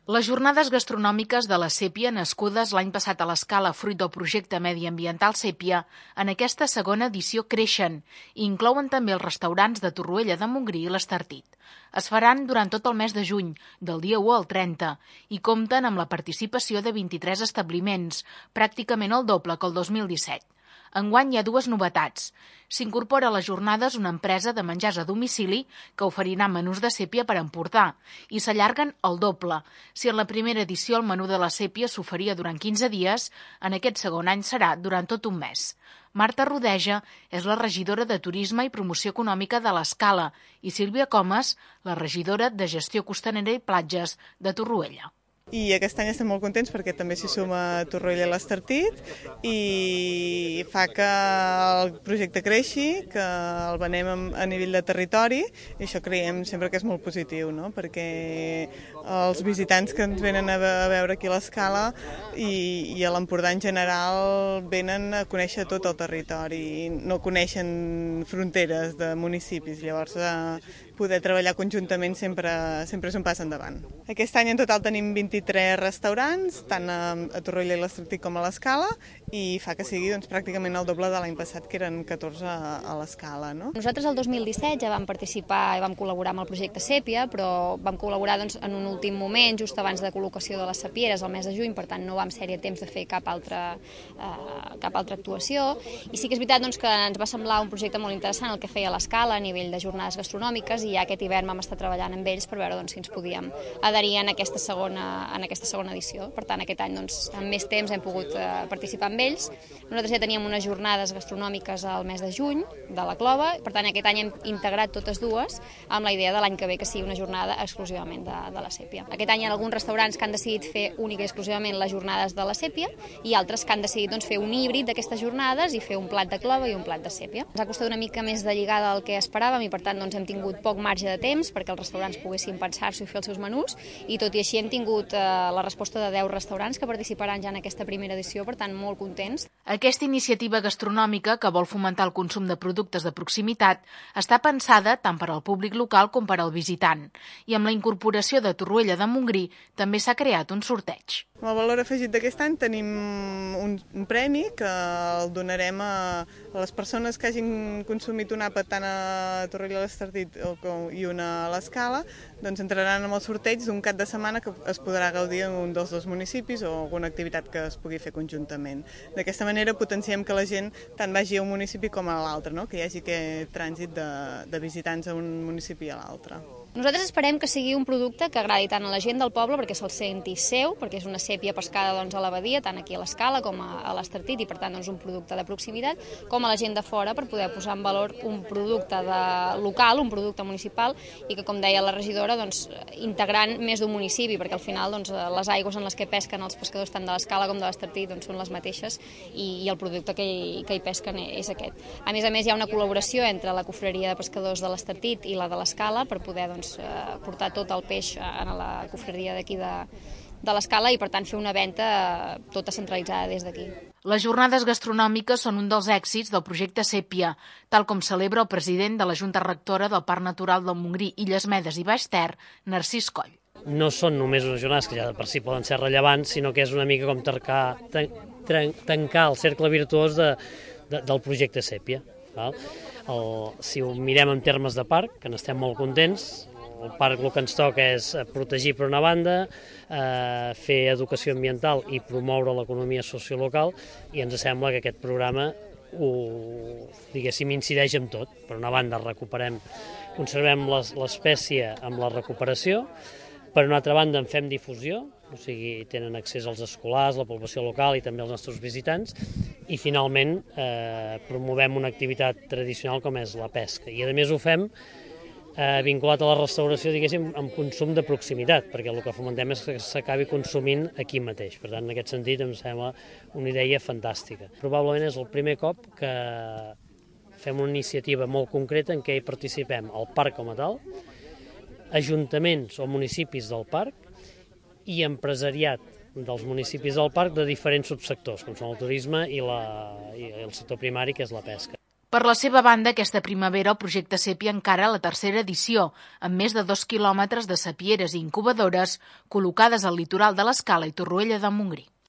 Les jornades gastronòmiques de la Sèpia, nascudes l'any passat a l'Escala fruit del projecte mediambiental Sèpia, en aquesta segona edició creixen i inclouen també els restaurants de Torroella de Montgrí i l'Estartit. Es faran durant tot el mes de juny, del dia 1 al 30, i compten amb la participació de 23 establiments, pràcticament el doble que el 2017. Enguany hi ha dues novetats. S'incorpora a les jornades una empresa de menjars a domicili que oferirà menús de sèpia per emportar i s'allarguen el doble. Si en la primera edició el menú de la sèpia s'oferia durant 15 dies, en aquest segon any serà durant tot un mes. Marta Rodeja és la regidora de Turisme i Promoció Econòmica de l'Escala i Sílvia Comas, la regidora de Gestió Costanera i Platges de Torroella. I aquest any estem molt contents perquè també s'hi suma Torroella i l'Estartit i fa que el projecte creixi, que el venem a nivell de territori i això creiem sempre que és molt positiu, no? Perquè els visitants que ens venen a veure aquí a l'Escala i a l'Empordà en general venen a conèixer tot el territori, no coneixen fronteres de municipis, llavors poder treballar conjuntament sempre és un pas endavant. Aquest any en total tenim 23 restaurants, tant a Torroella i l'Estartit com a l'Escala, i fa que sigui pràcticament el doble de l'any passat, que eren 14 a l'Escala. No? Nosaltres el 2017 ja vam participar i vam col·laborar amb el projecte Sèpia, però vam col·laborar en un últim moment, just abans de col·locació de les sapieres, al mes de juny, per tant no vam ser-hi a temps de fer cap altra actuació. I sí que és veritat que ens va semblar un projecte molt interessant el que feia l'Escala a nivell de jornades gastronòmiques, i ja aquest hivern vam estar treballant amb ells per veure si ens podíem adherir en aquesta segona edició. Per tant, aquest any amb més temps hem pogut participar amb ells. Nosaltres ja teníem unes jornades gastronòmiques al mes de juny de la Clova, per tant aquest any hem integrat totes dues amb la idea de l'any que ve que sigui una jornada exclusivament de la Sèpia. Aquest any hi ha alguns restaurants que han decidit fer única i exclusivament les jornades de la Sèpia i altres que han decidit fer un híbrid d'aquestes jornades i fer un plat de Clova i un plat de Sèpia. Ens ha costat una mica més de lligada del que esperàvem i per tant hem tingut poc marge de temps perquè els restaurants poguessin pensar-s'ho i fer els seus menús, i tot i així hem tingut la resposta de 10 restaurants que participaran ja en aquesta primera edició, per tant molt contents. Aquesta iniciativa gastronòmica, que vol fomentar el consum de productes de proximitat, està pensada tant per al públic local com per al visitant, i amb la incorporació de Torroella de Montgrí també s'ha creat un sorteig. Amb el valor afegit d'aquest any tenim un premi que el donarem a les persones que hagin consumit un àpat tant a Torroella i l'Estartit i una a l'Escala, entraran en el sorteig d'un cap de setmana que es podrà gaudir en un dels dos municipis o alguna activitat que es pugui fer conjuntament. D'aquesta manera potenciem que la gent tant vagi a un municipi com a l'altre, no? Que hi hagi aquest trànsit de visitants a un municipi a l'altre. Nosaltres esperem que sigui un producte que agradi tant a la gent del poble perquè se'l senti seu, perquè és una sèpia pescada a la badia, tant aquí a l'Escala com a l'Estartit, i per tant un producte de proximitat, com a la gent de fora per poder posar en valor un producte local, un producte municipal, i que, com deia la regidora, integrant més d'un municipi, perquè al final les aigües en les que pesquen els pescadors tant de l'Escala com de l'Estartit són les mateixes i el producte que hi pesquen és aquest. A més, hi ha una col·laboració entre la confraria de pescadors de l'Estartit i la de l'Escala per poder portar tot el peix a la confraria d'aquí de l'Escala i per tant fer una venda tota centralitzada des d'aquí. Les jornades gastronòmiques són un dels èxits del projecte Sèpia, tal com celebra el president de la Junta Rectora del Parc Natural del Montgrí, Illes Medes i Baix Ter, Narcís Coll. No són només unes jornades que ja de per si poden ser rellevants, sinó que és una mica com tancar el cercle virtuós del projecte Sèpia. Si ho mirem en termes de parc, que n'estem molt contents, el parc el que ens toca és protegir per una banda, fer educació ambiental i promoure l'economia sociolocal, i ens sembla que aquest programa incideix en tot. Per una banda conservem l'espècie amb la recuperació, per una altra banda en fem difusió, o sigui, tenen accés als escolars, la població local i també els nostres visitants, i finalment promovem una activitat tradicional com és la pesca. I a més ho fem vinculat a la restauració, diguéssim, amb consum de proximitat, perquè el que fomentem és que s'acabi consumint aquí mateix. Per tant, en aquest sentit, em sembla una idea fantàstica. Probablement és el primer cop que fem una iniciativa molt concreta en què hi participem el parc com a tal, ajuntaments o municipis del parc i empresariat dels municipis del parc de diferents subsectors, com són el turisme i el sector primari, que és la pesca. Per la seva banda, aquesta primavera el projecte Sèpia encara la tercera edició, amb més de 2 quilòmetres de sapieres i incubadores col·locades al litoral de l'Escala i Torroella de Montgrí.